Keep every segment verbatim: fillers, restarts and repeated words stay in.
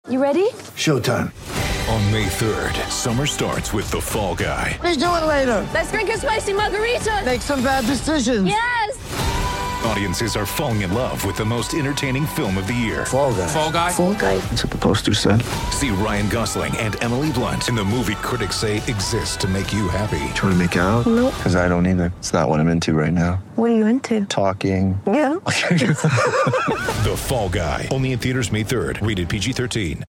You ready? Showtime. On May third, summer starts with The Fall Guy. Let's do it later. Let's drink a spicy margarita. Make some bad decisions. Yes! Audiences are falling in love with the most entertaining film of the year. Fall Guy. Fall Guy? Fall guy. That's what the poster said. See Ryan Gosling and Emily Blunt in the movie critics say exists to make you happy. Trying to make it out? Nope. Because I don't either. It's not what I'm into right now. What are you into? Talking. Yeah. The Fall Guy. Only in theaters May third. Rated P G thirteen.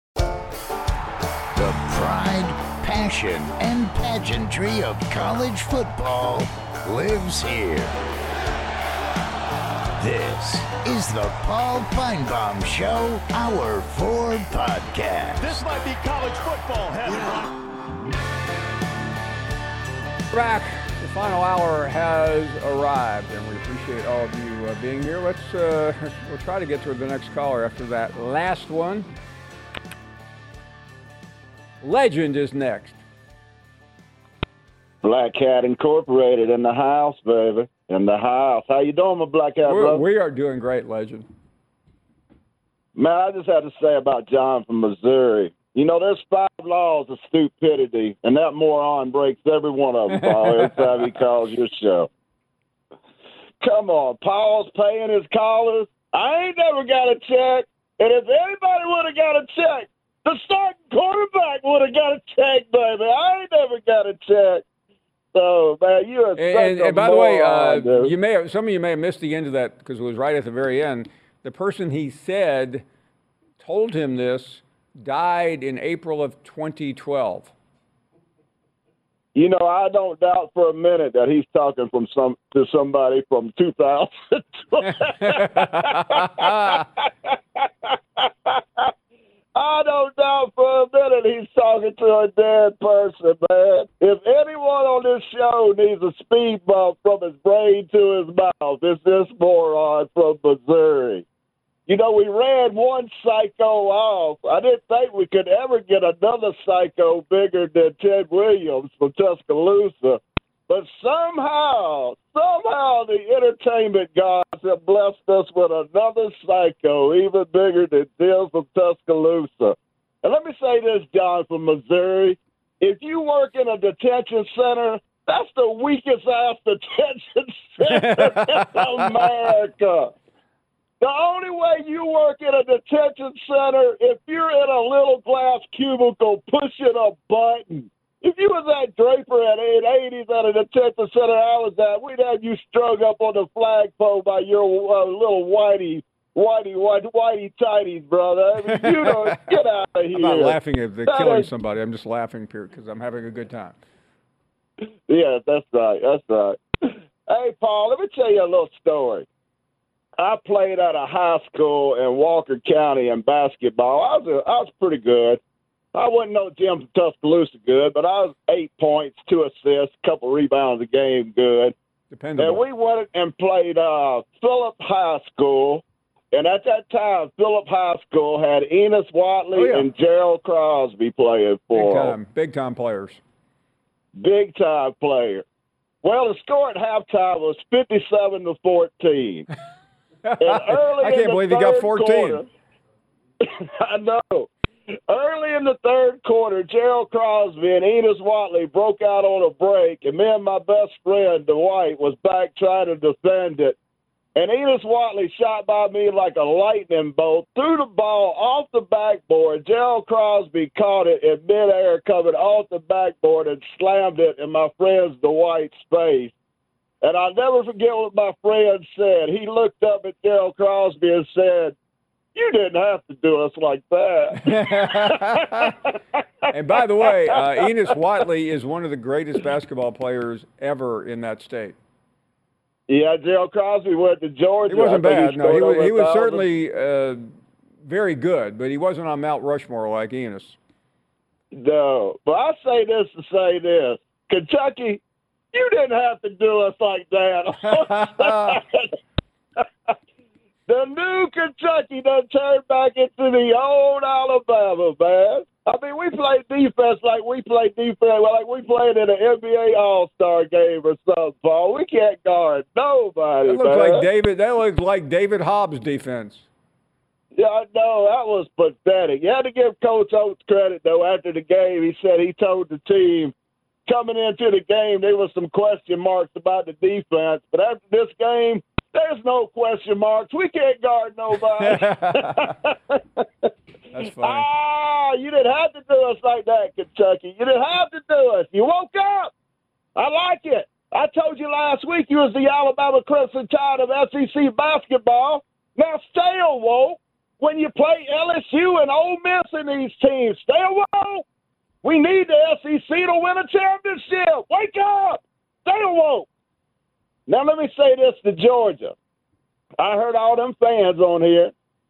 The pride, passion, and pageantry of college football lives here. This is the Paul Feinbaum Show, Hour four podcast. This might be college football heaven. Back, the final hour has arrived, and we appreciate all of you uh, being here. Let's uh, we'll try to get to the next caller after that last one. Legend is next. Black Cat Incorporated in the house, baby. In the house. How you doing, my Black Cat We're, brother? we are doing great, Legend. Man, I just have to say about John from Missouri. You know, there's five laws of stupidity, and that moron breaks every one of them, Paul, every time he calls your show. Come on, Paul's paying his callers. I ain't never got a check, and if anybody would have got a check, the starting quarterback would have got a check, baby. I ain't never got a check. So, man, you are such And, a and by the way, uh, moron, you may have, some of you may have missed the end of that because it was right at the very end. The person he said told him this died in April of twenty twelve. You know, I don't doubt for a minute that he's talking from some to somebody from two thousand twelve. I don't doubt for a minute he's talking to a dead person, man. If anyone on this show needs a speed bump from his brain to his mouth, it's this moron from Missouri. You know, we ran one psycho off. I didn't think we could ever get another psycho bigger than Ted Williams from Tuscaloosa. But somehow, somehow the entertainment gods have blessed us with another psycho, even bigger than Dill from Tuscaloosa. And let me say this, John from Missouri. If you work in a detention center, that's the weakest ass detention center in America. The only way you work in a detention center, if you're in a little glass cubicle pushing a button. If you was at Draper at eight eighties at a detention center I was at, we'd have you strung up on the flagpole by your uh, little whitey, whitey, whitey, whitey tighties, brother. I mean, you know, get out of here. I'm not laughing at the That killing is- somebody. I'm just laughing because I'm having a good time. Yeah, that's right. That's right. Hey, Paul, let me tell you a little story. I played at a high school in Walker County in basketball. I was a, I was pretty good. I wasn't no Jim from Tuscaloosa good, but I was eight points, two assists, a couple rebounds a game good. Dependable. And we went and played uh, Phillip High School. And at that time, Phillip High School had Enos Watley Oh, yeah. and Gerald Crosby playing for Big them. time, big time players. Big time player. Well, the score at halftime was fifty-seven to fourteen. And early I in can't the believe he got third fourteen. quarter- I know. Early in the third quarter, Gerald Crosby and Enos Watley broke out on a break, and me and my best friend, Dwight, was back trying to defend it. And Enos Watley shot by me like a lightning bolt, threw the ball off the backboard. Gerald Crosby caught it in midair, coming off the backboard, and slammed it in my friend's Dwight's face. And I'll never forget what my friend said. He looked up at Gerald Crosby and said, "You didn't have to do us like that." And by the way, uh, Enos Watley is one of the greatest basketball players ever in that state. Yeah, Gerald Crosby went to Georgia. He wasn't I think bad. No, he scored was, over he a was thousand. certainly uh, very good, but he wasn't on Mount Rushmore like Enos. No, but I say this to say this. Kentucky, you didn't have to do us like that. The new Kentucky done turned back into the old Alabama, man. I mean, we played defense like we played defense, like we played in an N B A All-Star game or something, Paul. We can't guard nobody, That looks man. like David. That looks like David Hobbs' defense. Yeah, I know. That was pathetic. You had to give Coach Oates credit, though. After the game, he said he told the team coming into the game there was some question marks about the defense. But after this game, there's no question marks. We can't guard nobody. That's funny. Ah, you didn't have to do us like that, Kentucky. You didn't have to do us. You woke up. I like it. I told you last week you was the Alabama Crimson Tide of S E C basketball. Now stay awoke when you play L S U and Ole Miss in these teams. Stay awoke. We need the S E C to win a championship. Wake up. Stay awoke. Now let me say this to Georgia. I heard all them fans on here.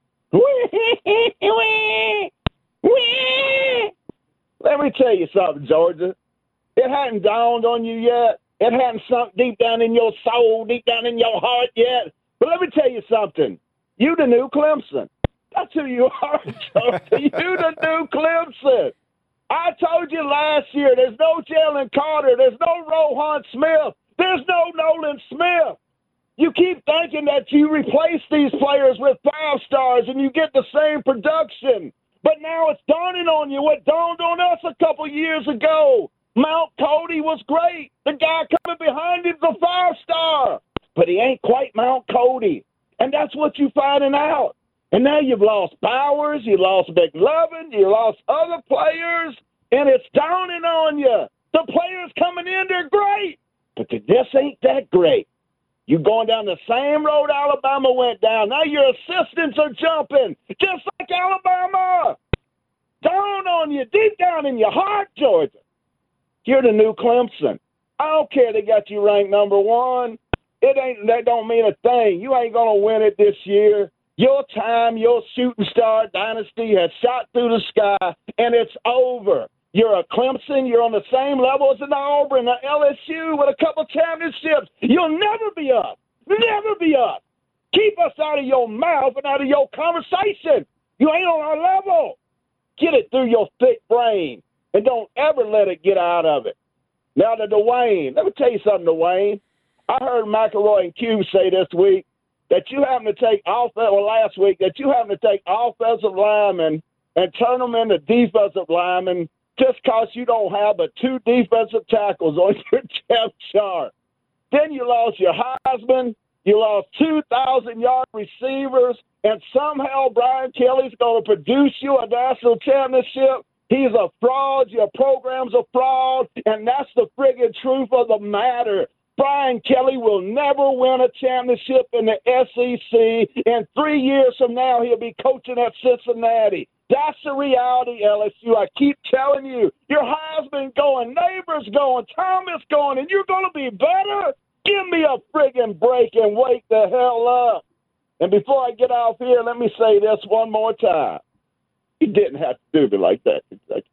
Let me tell you something, Georgia. It hadn't dawned on you yet. It hadn't sunk deep down in your soul, deep down in your heart yet. But let me tell you something. You the new Clemson. That's who you are, Georgia. You the new Clemson. I told you last year there's no Jalen Carter. There's no Rohan Smith. There's no Nolan Smith. You keep thinking that you replace these players with five stars and you get the same production. But now it's dawning on you what dawned on us a couple years ago. Mount Cody was great. The guy coming behind him's a five-star. But he ain't quite Mount Cody. And that's what you're finding out. And now you've lost Bowers, you lost McLovin, you lost other players, and it's dawning on you. The players coming in, they're great. But this ain't that great. You're going down the same road Alabama went down. Now your assistants are jumping, just like Alabama. Dawn on you, deep down in your heart, Georgia. You're the new Clemson. I don't care they got you ranked number one. It ain't that don't mean a thing. You ain't gonna win it this year. Your time, your shooting star dynasty has shot through the sky, and it's over. You're a Clemson. You're on the same level as an Auburn, an L S U with a couple championships. You'll never be up. Never be up. Keep us out of your mouth and out of your conversation. You ain't on our level. Get it through your thick brain, and don't ever let it get out of it. Now to Dwayne. Let me tell you something, Dwayne. I heard McElroy and Q say this week that you happen to take off well, last week that you happen to take offensive linemen and turn them into defensive linemen just because you don't have but two defensive tackles on your depth chart. Then you lost your Heisman, you lost two thousand yard receivers, and somehow Brian Kelly's going to produce you a national championship. He's a fraud. Your program's a fraud, and that's the friggin' truth of the matter. Brian Kelly will never win a championship in the S E C. And three years from now, he'll be coaching at Cincinnati. That's the reality, L S U. I keep telling you, your Heisman going, Neighbors going, Thomas going, and you're going to be better? Give me a friggin' break and wake the hell up. And before I get off here, let me say this one more time. You didn't have to do me like that, Kentucky.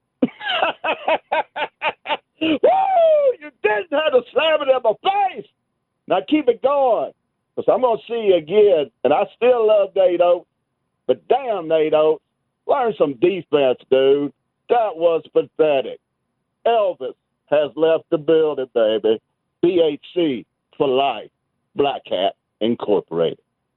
Woo! You didn't have to slam it in my face. Now keep it going, because I'm going to see you again. And I still love Nate Oates, but damn, Nate Oates, learn some defense, dude. That was pathetic. Elvis has left the building, baby. B H C for life. Black Hat Incorporated.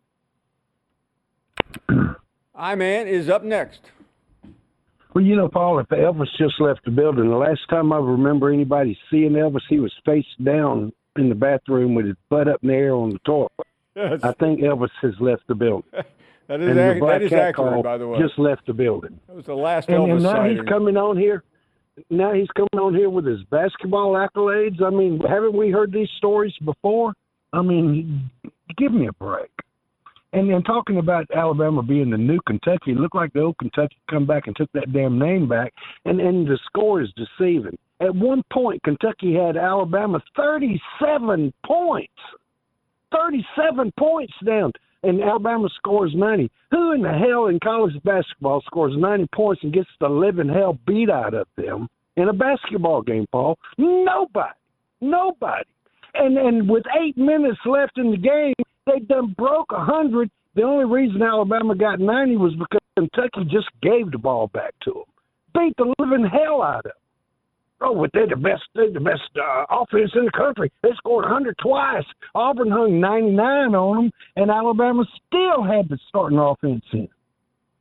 I-Man is up next. Well, you know, Paul, if Elvis just left the building, the last time I remember anybody seeing Elvis, he was face down in the bathroom with his butt up in the air on the toilet. Yes. I think Elvis has left the building. That is, ac- that is accurate, by the way. Just left the building. That was the last and, Elvis and now sighting. he's coming on here. Now he's coming on here with his basketball accolades. I mean, haven't we heard these stories before? I mean, give me a break. And then talking about Alabama being the new Kentucky, it looked like the old Kentucky come back and took that damn name back, and, and the score is deceiving. At one point, Kentucky had Alabama thirty-seven points. thirty-seven points down, and Alabama scores ninety. Who in the hell in college basketball scores ninety points and gets the living hell beat out of them in a basketball game, Paul? Nobody. Nobody. And, and with eight minutes left in the game, they done broke one hundred. The only reason Alabama got ninety was because Kentucky just gave the ball back to them. Beat the living hell out of them. Oh, but they're the best, they're the best uh, offense in the country. They scored one hundred twice. Auburn hung ninety-nine on them, and Alabama still had the starting offense in.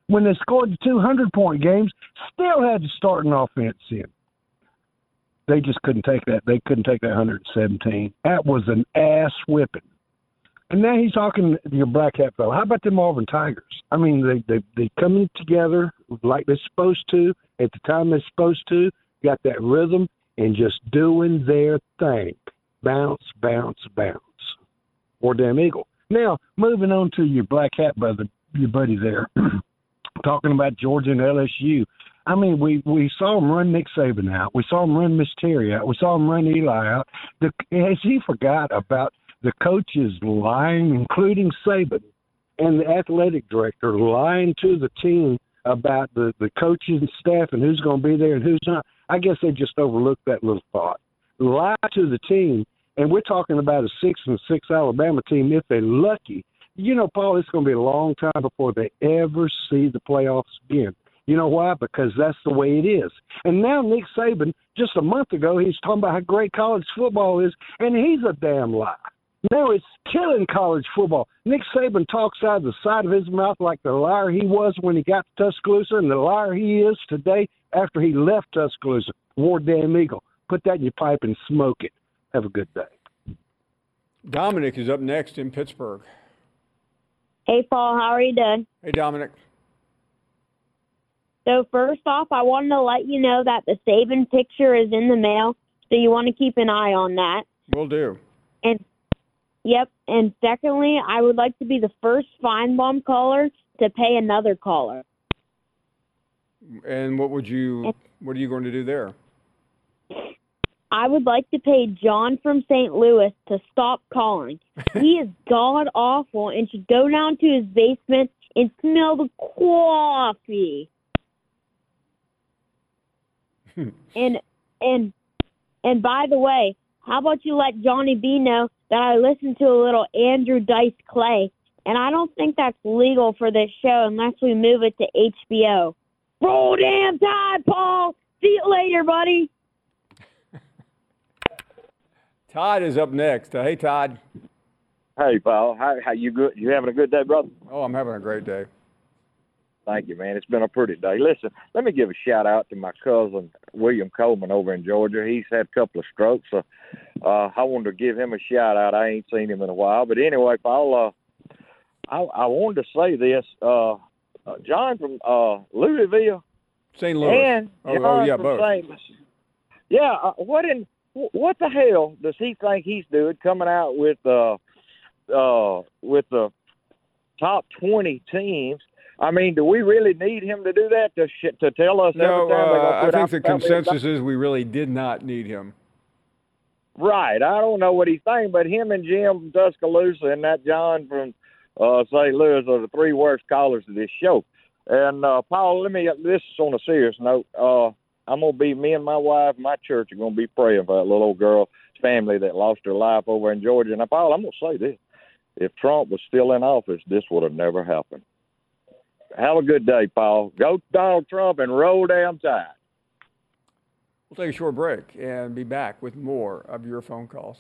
when they scored the two hundred point games, still had to start an offense in. They just couldn't take that. They couldn't take that one hundred seventeen. That was an ass whipping. And now he's talking to your black hat fellow. How about them Auburn Tigers? I mean, they they they coming together like they're supposed to at the time they're supposed to. Got that rhythm and just doing their thing. Bounce, bounce, bounce. Or damn Eagle. Now, moving on to your black hat brother, your buddy there, talking about Georgia and L S U. I mean, we, we saw him run Nick Saban out. We saw him run Miss Terry out. We saw him run Eli out. The, has he forgot about the coaches lying, including Saban, and the athletic director lying to the team about the, the coaches and staff and who's going to be there and who's not? I guess they just overlooked that little thought. Lie to the team, and we're talking about a six and six Alabama team. If they're lucky, you know, Paul, it's going to be a long time before they ever see the playoffs again. You know why? Because that's the way it is. And now Nick Saban, just a month ago, he's talking about how great college football is, and he's a damn lie. Now it's killing college football. Nick Saban talks out of the side of his mouth like the liar he was when he got to Tuscaloosa and the liar he is today after he left Tuscaloosa. War damn Eagle. Put that in your pipe and smoke it. Have a good day. Dominic is up next in Pittsburgh. Hey, Paul. How are you doing? Hey, Dominic. So first off, I wanted to let you know that the Saban picture is in the mail, so you want to keep an eye on that. Will do. And yep. And secondly, I would like to be the first Feinbaum caller to pay another caller. And what would you? What are you going to do there? I would like to pay John from Saint Louis to stop calling. He is god awful and should go down to his basement and smell the coffee. and and and by the way, how about you let Johnny B know that I listened to a little Andrew Dice Clay, and I don't think that's legal for this show unless we move it to H B O. Roll damn Tide, Paul. See you later, buddy. Todd is up next. Uh, hey, Todd. Hey, Paul. How, how you good? You having a good day, brother? Oh, I'm having a great day. Thank you, man. It's been a pretty day. Listen, let me give a shout out to my cousin William Coleman over in Georgia. He's had a couple of strokes, so uh, I wanted to give him a shout out. I ain't seen him in a while, but anyway, Paul, uh, I, I wanted to say this. Uh, uh, John from uh, Louisville, Saint Louis. And oh, oh yeah, both. Saint Yeah, uh, what in what the hell does he think he's doing coming out with uh uh with the top twenty teams? I mean, do we really need him to do that to sh- to tell us no, every time? Uh, I think the out consensus is we really did not need him. Right. I don't know what he's thinking, but him and Jim from Tuscaloosa and that John from uh, Saint Louis are the three worst callers of this show. And uh, Paul, let me. This is on a serious note. Uh, I'm gonna be me and my wife, my church are gonna be praying for that little old girl's family that lost her life over in Georgia. Now, Paul, I'm gonna say this: if Trump was still in office, this would have never happened. Have a good day, Paul. Go Donald Trump and roll damn Tide. We'll take a short break and be back with more of your phone calls.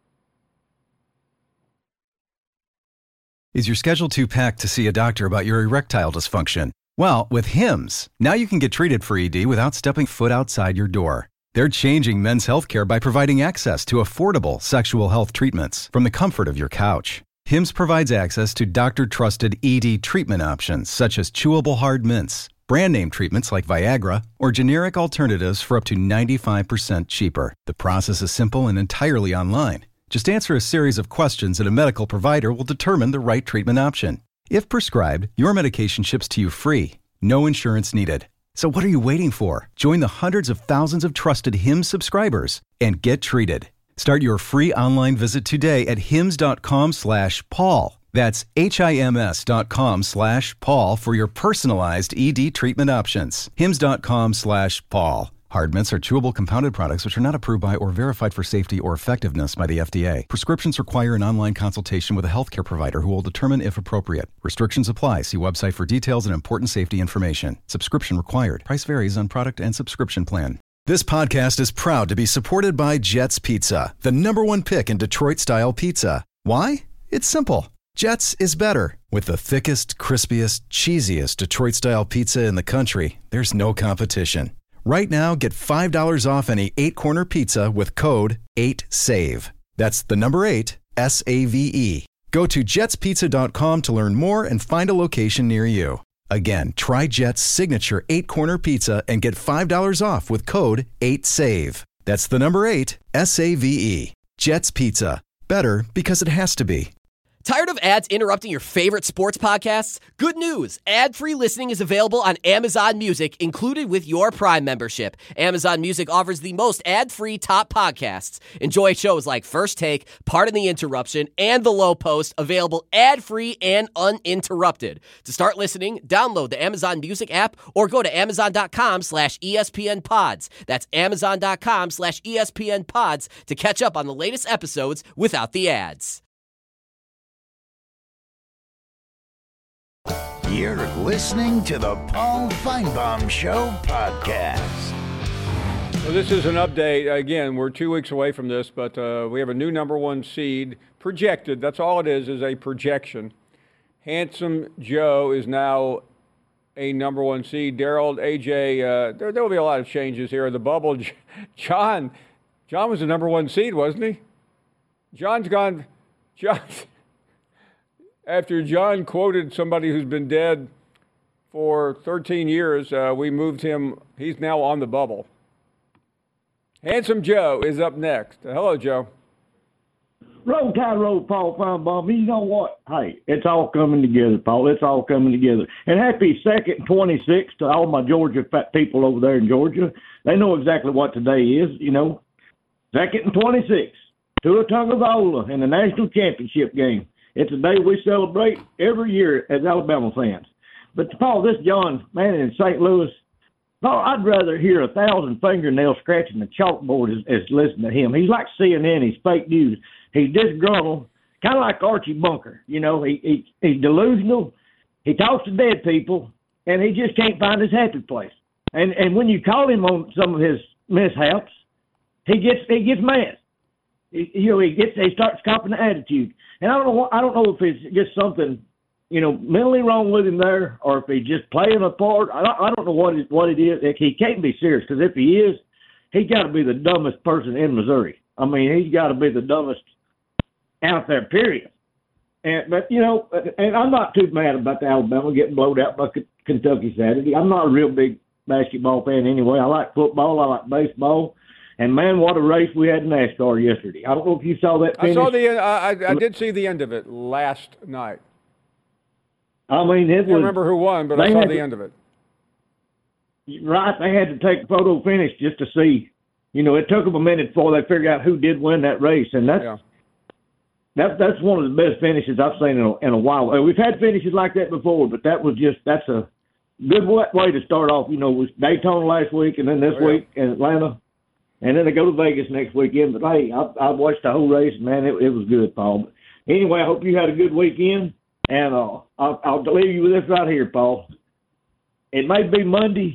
Is your schedule too packed to see a doctor about your erectile dysfunction? Well, with Hims, now you can get treated for E D without stepping foot outside your door. They're changing men's healthcare by providing access to affordable sexual health treatments from the comfort of your couch. Hims provides access to doctor-trusted E D treatment options such as chewable hard mints, brand name treatments like Viagra, or generic alternatives for up to ninety-five percent cheaper. The process is simple and entirely online. Just answer a series of questions and a medical provider will determine the right treatment option. If prescribed, your medication ships to you free. No insurance needed. So what are you waiting for? Join the hundreds of thousands of trusted Hims subscribers and get treated. Start your free online visit today at hims.com slash Paul. That's H-I-M-S dot com slash Paul for your personalized E D treatment options. Hims.com slash Paul. Hard mints are chewable compounded products which are not approved by or verified for safety or effectiveness by the F D A. Prescriptions require an online consultation with a healthcare provider who will determine if appropriate. Restrictions apply. See website for details and important safety information. Subscription required. Price varies on product and subscription plan. This podcast is proud to be supported by Jets Pizza, the number one pick in Detroit-style pizza. Why? It's simple. Jets is better. With the thickest, crispiest, cheesiest Detroit-style pizza in the country, there's no competition. Right now, get five dollars off any eight-corner pizza with code eight save. That's the number eight, S A V E. Go to jets pizza dot com to learn more and find a location near you. Again, try Jet's signature eight-corner pizza and get five dollars off with code eight save. That's the number eight, S A V E. Jet's Pizza. Better because it has to be. Tired of ads interrupting your favorite sports podcasts? Good news! Ad-free listening is available on Amazon Music, included with your Prime membership. Amazon Music offers the most ad-free top podcasts. Enjoy shows like First Take, Pardon the Interruption, and The Low Post, available ad-free and uninterrupted. To start listening, download the Amazon Music app or go to amazon.com slash ESPN pods. That's amazon.com slash ESPN pods to catch up on the latest episodes without the ads. You're listening to the Paul Feinbaum Show podcast. Well, this is an update. Again, we're two weeks away from this, but uh, we have a new number one seed projected. That's all it is, is a projection. Handsome Joe is now a number one seed. Daryl, A J, uh, there will be a lot of changes here. The bubble, John, John was the number one seed, wasn't he? John's gone. John. After John quoted somebody who's been dead for thirteen years, uh, we moved him. He's now on the bubble. Handsome Joe is up next. Hello, Joe. Roll Tide Road, Paul Feinbaum. You know what? Hey, it's all coming together, Paul. It's all coming together. And happy second twenty-sixth to all my Georgia fat people over there in Georgia. They know exactly what today is, you know. Second and twenty-six. Tua Tagovailoa in the national championship game. It's a day we celebrate every year as Alabama fans. But, Paul, this John Manning in Saint Louis, Paul, I'd rather hear a thousand fingernails scratching the chalkboard as, as listen to him. He's like C N N. He's fake news. He's disgruntled, kind of like Archie Bunker. You know, he, he he's delusional. He talks to dead people, and he just can't find his happy place. And and when you call him on some of his mishaps, he gets he gets mad. He, you know, he gets he starts copping the attitude. And I don't know. I don't know if it's just something, you know, mentally wrong with him there, or if he's just playing a part. I don't, I don't know what it, what it is. He can't be serious, because if he is, he's got to be the dumbest person in Missouri. I mean, he's got to be the dumbest out there, period. And but you know, and I'm not too mad about the Alabama getting blowed out by Kentucky Saturday. I'm not a real big basketball fan anyway. I like football. I like baseball. And, man, what a race we had in NASCAR yesterday. I don't know if you saw that finish. I saw the end. I, I did see the end of it last night. I mean, it was. I don't remember who won, but I saw the to, end of it. Right. They had to take a photo finish just to see. You know, it took them a minute before they figured out who did win that race. And that's, yeah. that, that's one of the best finishes I've seen in a, in a while. We've had finishes like that before, but that was just – that's a good way to start off. You know, it was Daytona last week and then this oh, yeah. week in Atlanta. And then they go to Vegas next weekend. But, hey, I, I watched the whole race, and, man, it, it was good, Paul. But anyway, I hope you had a good weekend. And uh, I'll, I'll leave you with this right here, Paul. It may be Monday,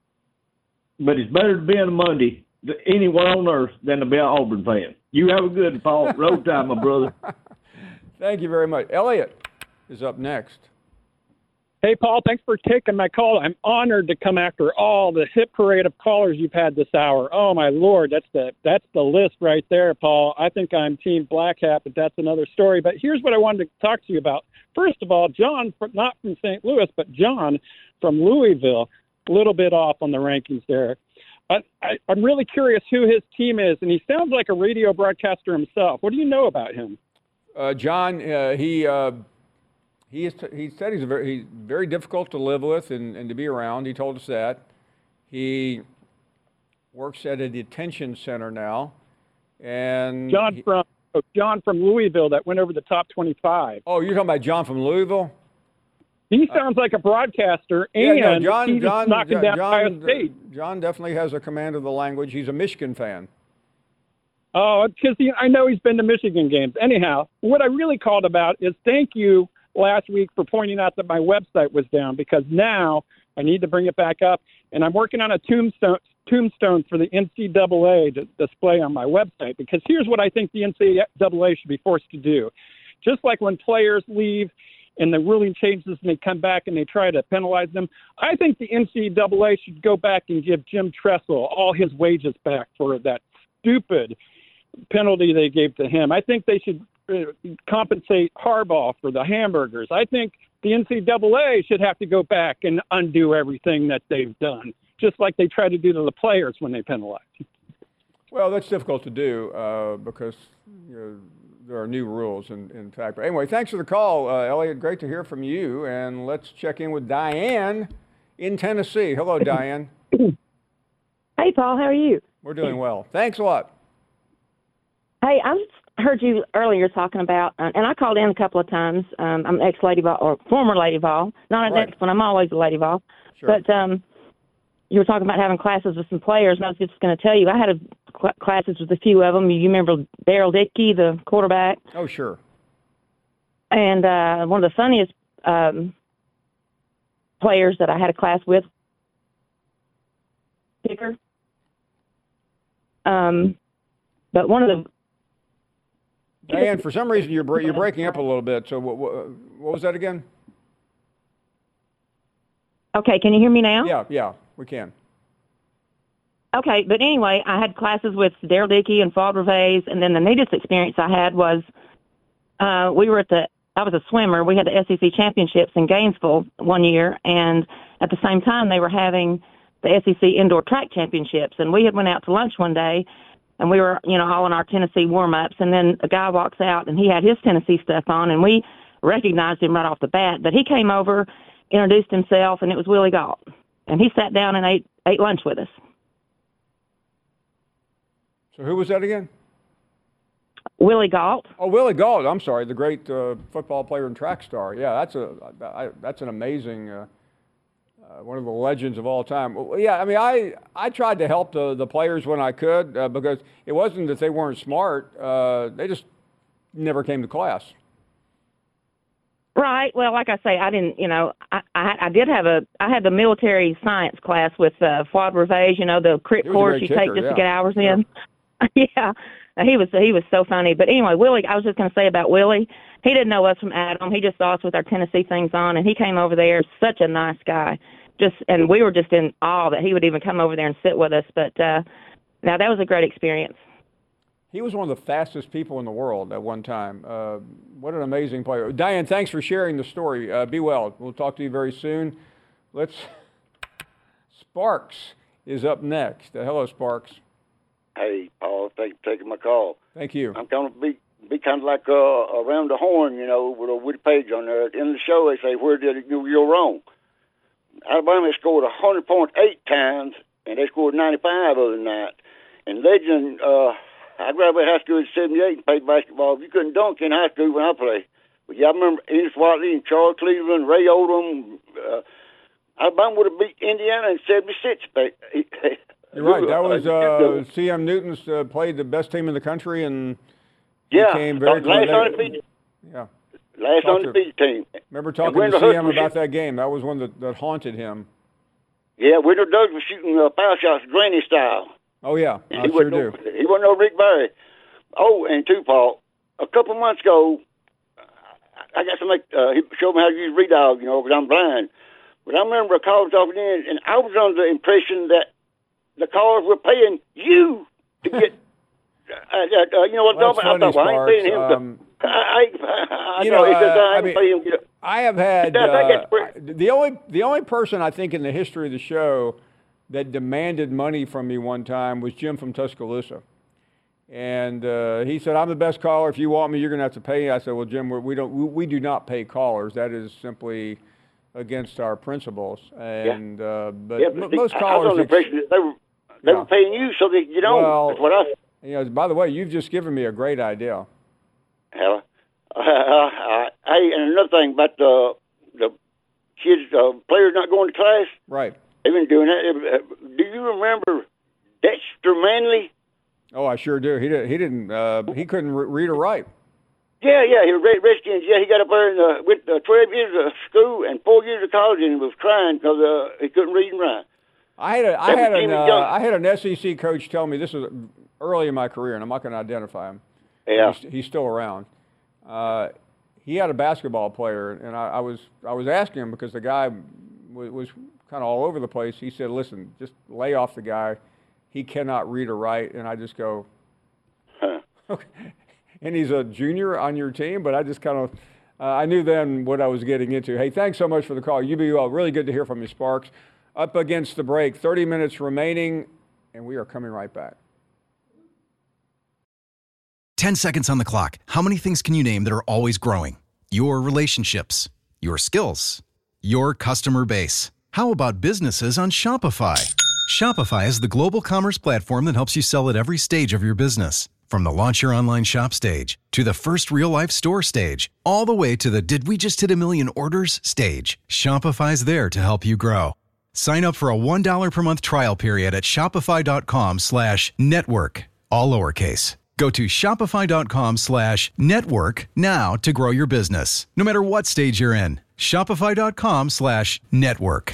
but it's better to be on a Monday anywhere on earth than to be an Auburn fan. You have a good one, Paul. Road time, my brother. Thank you very much. Elliot is up next. Hey, Paul, thanks for taking my call. I'm honored to come after all the hit parade of callers you've had this hour. Oh, my Lord, that's the that's the list right there, Paul. I think I'm Team Black Hat, but that's another story. But here's what I wanted to talk to you about. First of all, John, not from Saint Louis, but John from Louisville, a little bit off on the rankings there. I, I, I'm really curious who his team is, and he sounds like a radio broadcaster himself. What do you know about him? Uh, John, uh, he... Uh... He is. T- he said he's a very, he's very difficult to live with and, and to be around. He told us that. He works at a detention center now, and John he, from John from Louisville that went over the top twenty-five. Oh, you're talking about John from Louisville? He sounds uh, like a broadcaster, and yeah, no, John, he's John, knocking John, down John, Ohio State. John definitely has a command of the language. He's a Michigan fan. Oh, because I know he's been to Michigan games. Anyhow, what I really called about is thank you last week for pointing out that my website was down, because now I need to bring it back up, and I'm working on a tombstone tombstone for the N C double A to display on my website, because here's what I think the N C double A should be forced to do. Just like when players leave and the ruling changes and they come back and they try to penalize them, I think the N C double A should go back and give Jim Tressel all his wages back for that stupid penalty they gave to him. I think they should uh, compensate Harbaugh for the hamburgers. I think the N C double A should have to go back and undo everything that they've done, just like they try to do to the players when they penalize. Well, that's difficult to do uh, because you know, there are new rules, in, in fact. But anyway, thanks for the call, uh, Elliot. Great to hear from you. And let's check in with Diane in Tennessee. Hello, Diane. Hey, Paul. How are you? We're doing well. Thanks a lot. Hey, I heard you earlier talking about, uh, and I called in a couple of times. Um, I'm ex-Lady Vol, or former Lady Vol. Not an Right. ex one. I'm always a Lady Vol. Sure. But um, you were talking about having classes with some players, and I was just going to tell you, I had a, cl- classes with a few of them. You remember Daryl Dickey, the quarterback? Oh, sure. And uh, one of the funniest um, players that I had a class with, kicker. Um, but one of the Diane, for some reason you're bre- you're breaking up a little bit. So what, what, what was that again? Okay, can you hear me now? Yeah, yeah, we can. Okay, but anyway, I had classes with Daryl Dickey and Fuad Revays, and then the neatest experience I had was uh, we were at the, I was a swimmer, we had the S E C championships in Gainesville one year, and at the same time they were having the S E C indoor track championships, and we had went out to lunch one day, and we were, you know, all in our Tennessee warm-ups, and then a guy walks out, and he had his Tennessee stuff on, and we recognized him right off the bat, but he came over, introduced himself, and it was Willie Gault, and he sat down and ate ate lunch with us. So who was that again? Willie Gault. Oh, Willie Gault. I'm sorry, the great uh, football player and track star. Yeah, that's a I, that's an amazing uh, uh, one of the legends of all time. Well, yeah, I mean, I I tried to help the the players when I could uh, because it wasn't that they weren't smart. Uh, they just never came to class. Right. Well, like I say, I didn't, you know, I, I, I did have a, I had the military science class with uh, Fuad Revays, you know, the crit He was a course great you kicker, take just yeah. to get hours Sure. in. Yeah. He was, he was so funny. But anyway, Willie, I was just going to say about Willie, he didn't know us from Adam. He just saw us with our Tennessee things on, and he came over there, such a nice guy. Just, and we were just in awe that he would even come over there and sit with us. But uh, now that was a great experience. He was one of the fastest people in the world at one time. Uh, what an amazing player. Diane, thanks for sharing the story. Uh, be well. We'll talk to you very soon. Let's. Sparks is up next. Uh, hello, Sparks. Hey, Paul, thank you for taking my call. Thank you. I'm going to be be kind of like uh, around the horn, you know, with a witty page on there. At the end of the show, they say, where did it go you're wrong? Alabama scored one hundred point eight times, and they scored ninety-five other than that. And Legend, uh, I graduated high school in seventy-eight and played basketball. You couldn't dunk in high school when I played. But yeah, I remember Ennis Watley and Charles Cleveland, Ray Odom. Uh, Alabama would have beat Indiana in seventy-six. You're right. That was uh, C M Newton's uh, played the best team in the country and yeah, became very last undefeated. Yeah. Last Talked undefeated to, team. Remember talking to Wendell C M Hudson about was, that game. That was one that, that haunted him. Yeah, Wendell Douglas was shooting uh, foul shots granny style. Oh, yeah. I he sure no, do. He wasn't no Rick Barry. Oh, and two, Paul, a couple months ago, I got to make, uh, he showed me how to use Redog, you know, because I'm blind. But I remember a caller talking in, and I was under the impression that the callers were paying you to get, uh, uh, you know what, Well, that's I thought, funny, well, I ain't paying him Sparks. to, Um, I, I, I you know, know, it's just, uh, I I ain't mean, paying him to get, I have had I think uh, it's the only the only person I think in the history of the show that demanded money from me one time was Jim from Tuscaloosa, and uh, he said, "I'm the best caller. If you want me, you're going to have to pay." I said, "Well, Jim, we're, we don't we, we do not pay callers. That is simply against our principles." And yeah. uh, but, yeah, but m- see, most I, callers I was under the impression that they were they yeah. were paying you so that you don't. Well, That's what I. You know, by the way, you've just given me a great idea. Hell, uh, uh, hey, and another thing about the the kids, uh, players not going to class. Right. They've been doing that. Do you remember Dexter Manley? Oh, I sure do. He did. He didn't. Uh, he couldn't re- read or write. Yeah, yeah, he was Red Redskins. Yeah, he got up there and uh, went uh, twelve years of school and four years of college, and he was crying because uh, he couldn't read and write. I had a, I had an, uh, I had an S E C coach tell me, this was early in my career, and I'm not going to identify him. Yeah. He's, he's still around. Uh, he had a basketball player, and I, I was I was asking him because the guy was, was kind of all over the place. He said, "Listen, just lay off the guy. He cannot read or write." And I just go, Huh. "Okay." And he's a junior on your team, but I just kind of uh, I knew then what I was getting into. Hey, thanks so much for the call. You be well. Really good to hear from you, Sparks. Up against the break, thirty minutes remaining, and we are coming right back. ten seconds on the clock. How many things can you name that are always growing? Your relationships, your skills, your customer base. How about businesses on Shopify? Shopify is the global commerce platform that helps you sell at every stage of your business. From the launch your online shop stage to the first real-life store stage, all the way to the did we just hit a million orders stage, Shopify's there to help you grow. Sign up for a one dollar per month trial period at shopify.com slash network, all lowercase. Go to shopify.com slash network now to grow your business, no matter what stage you're in. Shopify.com slash network.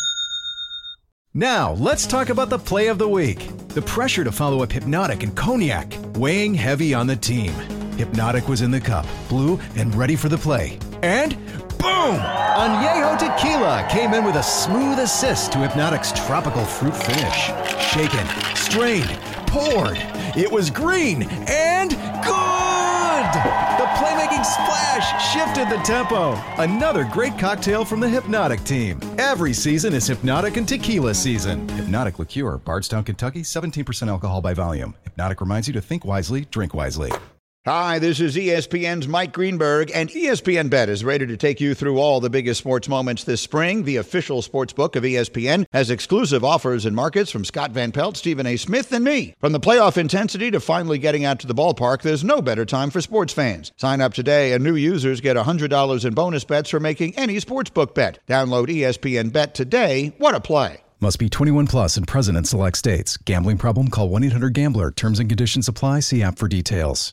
Now, let's talk about the play of the week. The pressure to follow up Hypnotic and Cognac, weighing heavy on the team. Hypnotic was in the cup, blue, and ready for the play. And boom! Añejo Tequila came in with a smooth assist to Hypnotic's tropical fruit finish. Shaken, strained, poured. It was green and good! The playmaking splash shifted the tempo. Another great cocktail from the Hypnotic team. Every season is Hypnotic and Tequila season. Hypnotic Liqueur, Bardstown, Kentucky, seventeen percent alcohol by volume. Hypnotic reminds you to think wisely, drink wisely. Hi, this is E S P N's Mike Greenberg, and E S P N Bet is ready to take you through all the biggest sports moments this spring. The official sports book of E S P N has exclusive offers and markets from Scott Van Pelt, Stephen A. Smith, and me. From the playoff intensity to finally getting out to the ballpark, there's no better time for sports fans. Sign up today, and new users get one hundred dollars in bonus bets for making any sportsbook bet. Download E S P N Bet today. What a play. Must be twenty-one plus and present in select states. Gambling problem? Call one eight hundred gambler. Terms and conditions apply. See app for details.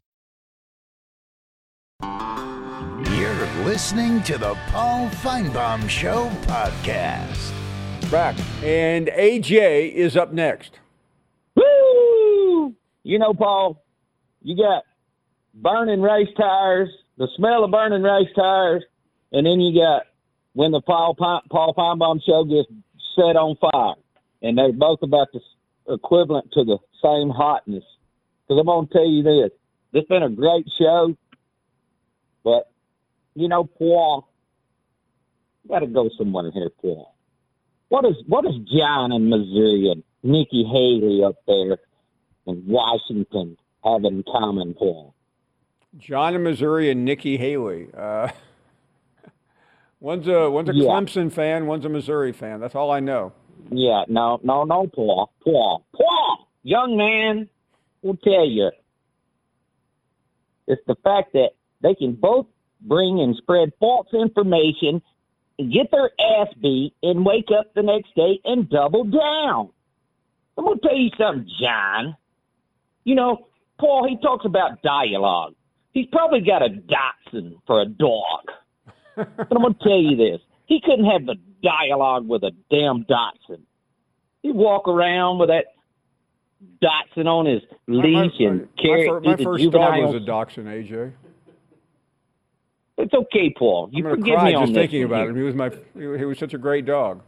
You're listening to the Paul Feinbaum Show podcast. Back. And A J is up next. Woo! You know, Paul, you got burning race tires, the smell of burning race tires, and then you got when the Paul, Paul Feinbaum Show gets set on fire. And they're both about the equivalent to the same hotness. Because I'm going to tell you this. This has been a great show. But, you know, Paul, you got to go somewhere here, Paul. What is what is John in Missouri and Nikki Haley up there in Washington have in common, Paul? John in Missouri and Nikki Haley. Uh, one's a one's a yeah. Clemson fan, one's a Missouri fan. That's all I know. Yeah, no, no, no, Paul. Paul. Paul! Young man, we'll tell you. It's the fact that they can both bring and spread false information and get their ass beat and wake up the next day and double down. I'm going to tell you something, John. You know, Paul, he talks about dialogue. He's probably got a Dachshund for a dog. But I'm going to tell you this. He couldn't have the dialogue with a damn Dachshund. He'd walk around with that Dachshund on his leash my, and carry my, it my through first the dog juveniles. was a Dachshund, A J. It's okay, Paul. You I'm forgive cry me on just this thinking one about here. him. He was my he was such a great dog.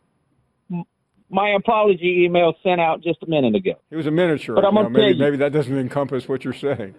My apology email sent out just a minute ago. He was a miniature. But I'm you know, gonna tell maybe you. maybe that doesn't encompass what you're saying.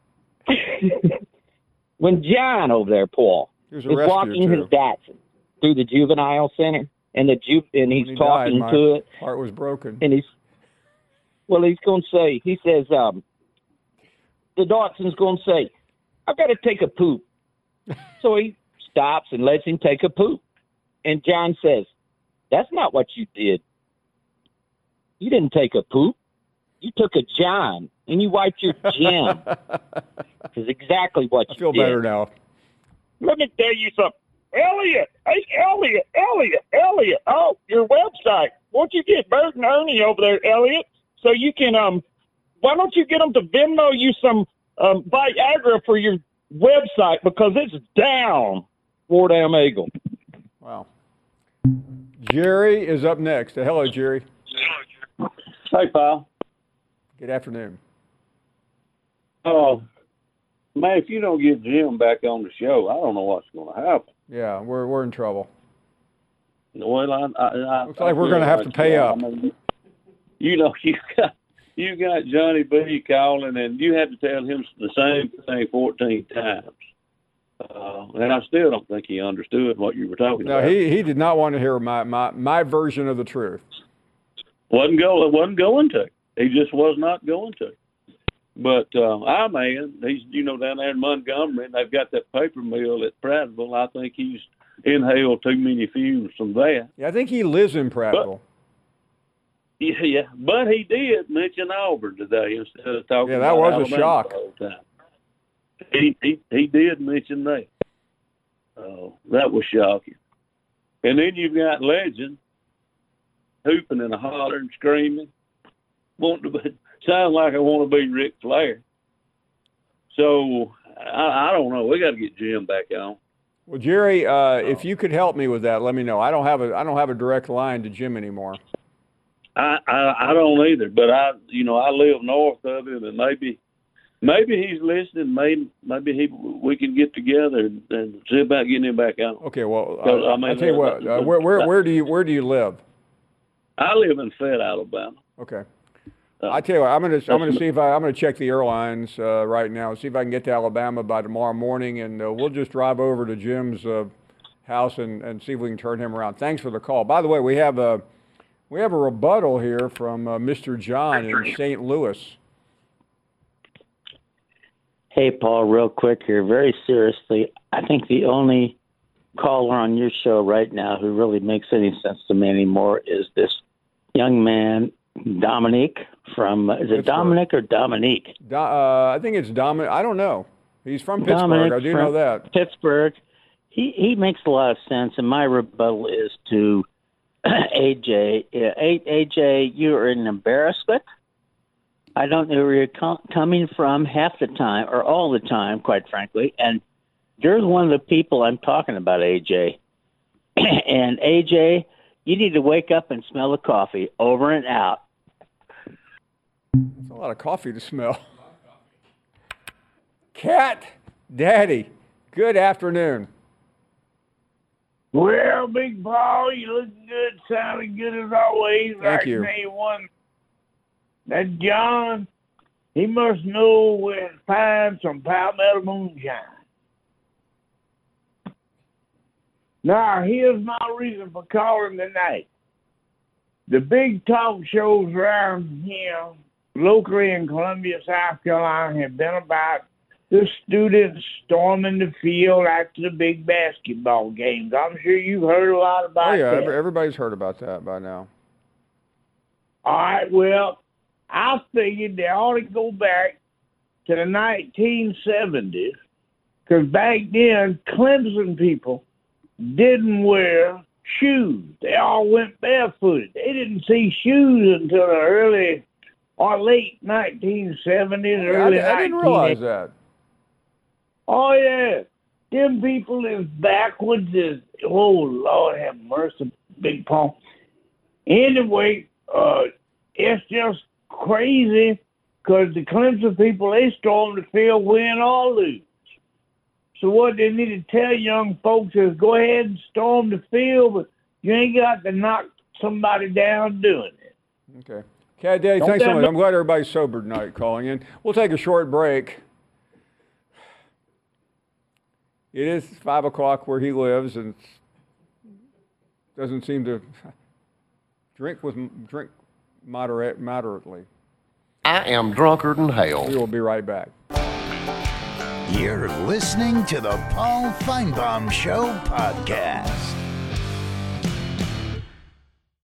When John over there, Paul, He was is a rescue, walking too. his Datsun through the juvenile center, and the ju- and he's When he talking died, to my it, heart was broken. and he's well, he's going to say, he says, um, the Dachshund's going to say, I've got to take a poop. So he stops and lets him take a poop. And John says, that's not what you did. You didn't take a poop. You took a John, and you wiped your gem. That's exactly what you I feel did. better now. Let me tell you something. Elliot, hey, Elliot, Elliot, Elliot. Oh, your website. Won't you get Bert and Ernie over there, Elliot, so you can, um, why don't you get them to Venmo you some um, Viagra for your website because it's down, War Damn Eagle. Wow. Jerry is up next. Hello, Jerry. Hey, pal. Good afternoon. Oh, Man, if you don't get Jim back on the show, I don't know what's going to happen. Yeah, we're we're in trouble. Well, I, I, I, Looks like we're going to have to pay up. I mean, you know, you got you got Johnny B calling, and you had to tell him the same thing fourteen times. Uh, and I still don't think he understood what you were talking No, about. he he did not want to hear my, my, my version of the truth. wasn't go wasn't going to. He just was not going to. But uh, our man, he's you know down there in Montgomery, and they've got that paper mill at Prattville. I think he's inhaled too many fumes from that. Yeah, I think he lives in Prattville. But, yeah, yeah, but he did mention Auburn today instead of talking. Yeah, that about was Alabama a shock. the whole time. He he he did mention that. Oh, that was shocking. And then you've got Legend hooping and hollering, screaming, wanting to be, sound like I want to be Ric Flair. So I, I don't know. We got to get Jim back on. Well, Jerry, uh, if you could help me with that, let me know. I don't have a I don't have a direct line to Jim anymore. I, I I don't either, but I you know I live north of him, and maybe maybe he's listening. Maybe maybe he we can get together and, and see about getting him back on. Okay, well, I uh, mean, I'll tell you what. Uh, where where where do you where do you live? I live in Fed, Alabama. Okay. I tell you what, I'm gonna I'm gonna see if I I'm gonna check the airlines uh, right now, see if I can get to Alabama by tomorrow morning, and uh, we'll just drive over to Jim's uh, house and, and see if we can turn him around. Thanks for the call. By the way, we have a we have a rebuttal here from uh, Mister John in Saint Louis. Hey, Paul, real quick here, very seriously, I think the only caller on your show right now who really makes any sense to me anymore is this young man, Dominique from, is it Pittsburgh. Dominic or Dominique? Do, uh, I think it's Dominic. I don't know. He's from Pittsburgh. Dominic I do from know that. Pittsburgh. He he makes a lot of sense, and my rebuttal is to A J. Uh, A J, you are an embarrassment. I don't know where you're com- coming from half the time, or all the time, quite frankly, and you're one of the people I'm talking about, A J. And A J, you need to wake up and smell the coffee. Over and out. It's a lot of coffee to smell. Cat Daddy, good afternoon. Well, Big Paul, you looking good, sounding good as always. Thank I can you. tell you one. That John, he must know where to find some Palmetto moonshine. Now, here's my reason for calling tonight. The big talk shows around here, locally in Columbia, South Carolina, have been about the students storming the field after the big basketball games. I'm sure you've heard a lot about Oh yeah, that. every- everybody's heard about that by now. All right, well, I figured they ought to go back to the nineteen seventies, because back then, Clemson people didn't wear shoes. They all went barefooted. They didn't see shoes until the early or late nineteen seventies, Yeah, I, early di- I didn't realize that. Oh, yeah. Them people is backwards as, oh, Lord have mercy, Big Paul. Anyway, uh, it's just crazy because the Clemson people, they storm the field, win or lose. So what they need to tell young folks is go ahead and storm the field, but you ain't got to knock somebody down doing it. Okay. Cat Daddy, Don't thanks so that much. look- I'm glad everybody's sober tonight calling in. We'll take a short break. It is five o'clock where he lives, and doesn't seem to drink with drink moderate moderately. I am drunker than hell. We will be right back. You're listening to the Paul Feinbaum Show podcast.